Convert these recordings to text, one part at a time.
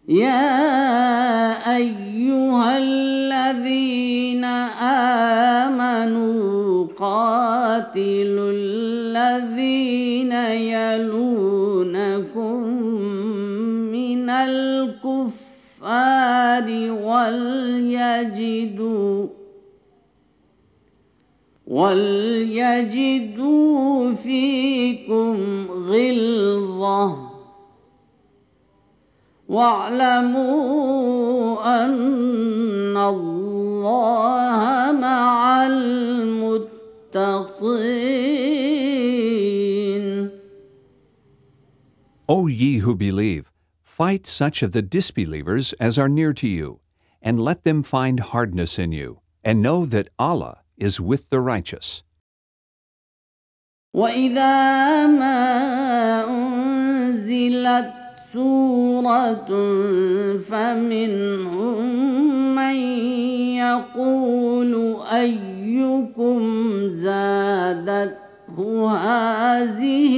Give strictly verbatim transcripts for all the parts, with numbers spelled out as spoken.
يا أيها الذين آمنوا قاتلوا الذين يلونكم من الكفار وليجدوا وليجدوا فيكم غلظة واعلموا أن الله مع المتقين. O ye who believe, fight such of the disbelievers as are near to you, and let them find hardness in you, and know that Allah is with the righteous. وإذا ما أنزلت سورة فمنهم من يقول أيكم زادته هذه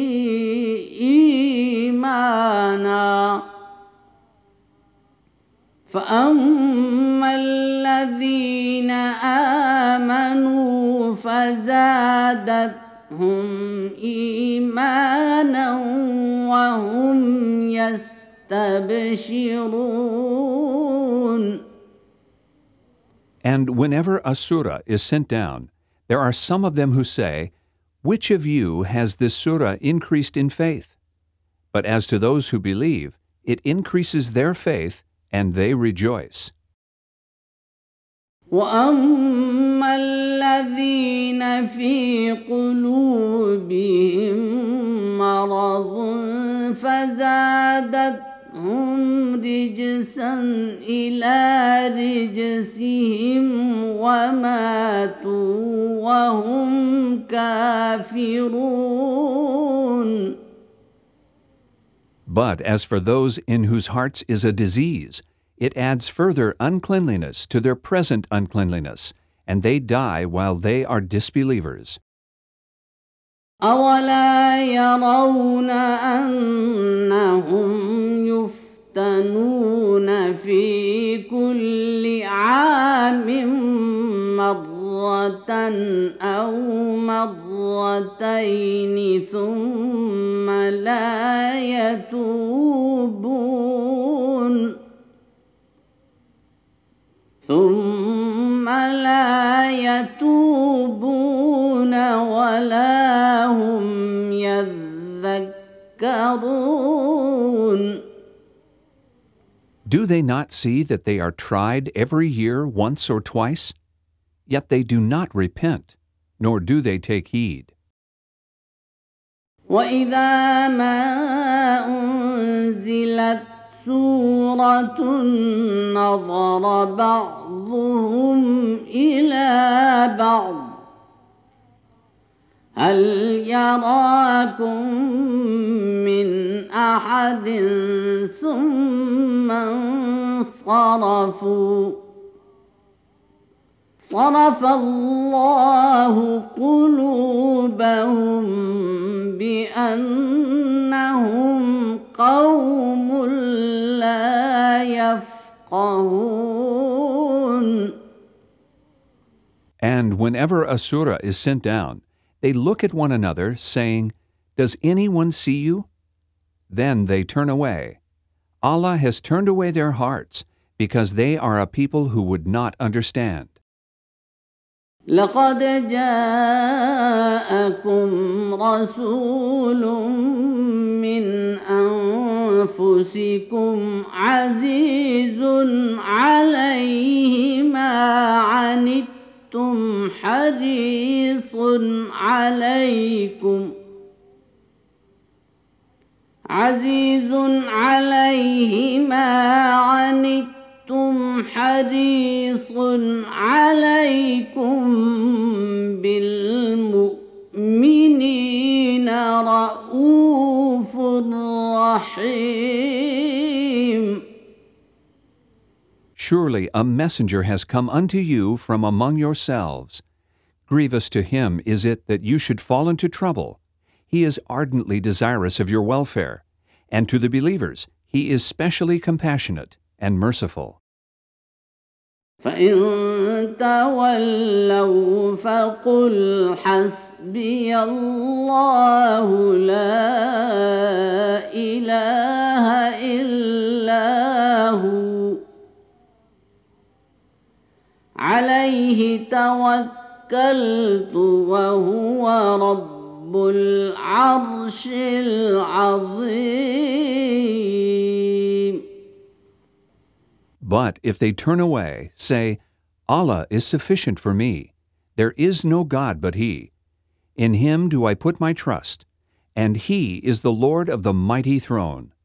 إيمانا فأما الذين آمنوا فزادتهم إيمانا وهم يستبشرون. And whenever a surah is sent down, there are some of them who say, "Which of you has this surah increased in faith?" But as to those who believe, it increases their faith, and they rejoice. وأما الذين في قلوبهم مرض فزادتهم رجسا إلى رجسهم وماتوا وهم كافرون. But as for those in whose hearts is a disease, it adds further uncleanliness to their present uncleanliness, and they die while they are disbelievers. أولا يرون أنهم يفتنون في كل عام مرة أو مرتين ثم لا يتوبون ثم لا يتوبون ولا هم يذكرون. Do they not see that they are tried every year once or twice? Yet they do not repent, nor do they take heed. وإذا ما أنزلت سورة نظر بعضهم إلى بعض هل يراكم من أحد ثم انصرفوا صرف الله قلوبهم بأنهم قوم لا يفقهون. And whenever a surah is sent down, they look at one another, saying, "Does anyone see you?" Then they turn away. Allah has turned away their hearts, because they are a people who would not understand. لقد جاءكم رسول من أنفسكم عزيز عليه ما عنتم حريص عليكم عزيز عليه ما عنتم حريص عليكم بالمؤمنين رؤوف رحيم. Surely a messenger has come unto you from among yourselves. Grievous to him is it that you should fall into trouble. He is ardently desirous of your welfare, and to the believers He is specially compassionate and merciful. فإن تولوا فقل حسبي الله لا إله إلا هو عليه توكلت وهو رب العرش العظيم. But if they turn away, say, Allah is sufficient for me. There is no God but He. In Him do I put my trust, and He is the Lord of the mighty throne.